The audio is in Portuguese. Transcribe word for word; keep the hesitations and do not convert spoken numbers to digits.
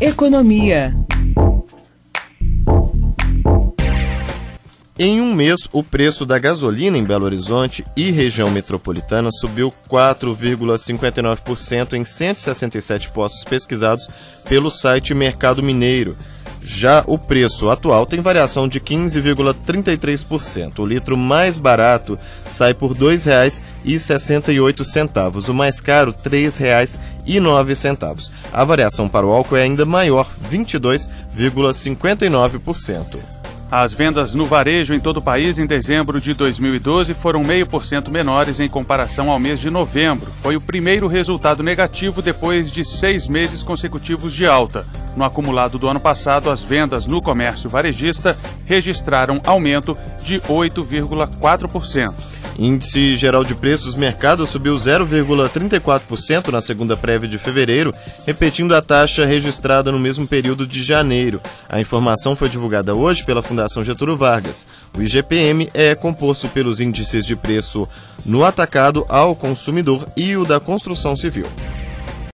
Economia. Em um mês, o preço da gasolina em Belo Horizonte e região metropolitana subiu quatro vírgula cinquenta e nove por cento em cento e sessenta e sete postos pesquisados pelo site Mercado Mineiro. Já o preço atual tem variação de quinze vírgula trinta e três por cento. O litro mais barato sai por dois reais e sessenta e oito centavos, o mais caro três reais e nove centavos. A variação para o álcool é ainda maior, vinte e dois vírgula cinquenta e nove por cento. As vendas no varejo em todo o país em dezembro de dois mil e doze foram zero vírgula cinco por cento menores em comparação ao mês de novembro. Foi o primeiro resultado negativo depois de seis meses consecutivos de alta. No acumulado do ano passado, as vendas no comércio varejista registraram aumento de oito vírgula quatro por cento. Índice geral de preços mercado subiu zero vírgula trinta e quatro por cento na segunda prévia de fevereiro, repetindo a taxa registrada no mesmo período de janeiro. A informação foi divulgada hoje pela Fundação Getúlio Vargas. O I G P M é composto pelos índices de preço no atacado ao consumidor e o da construção civil.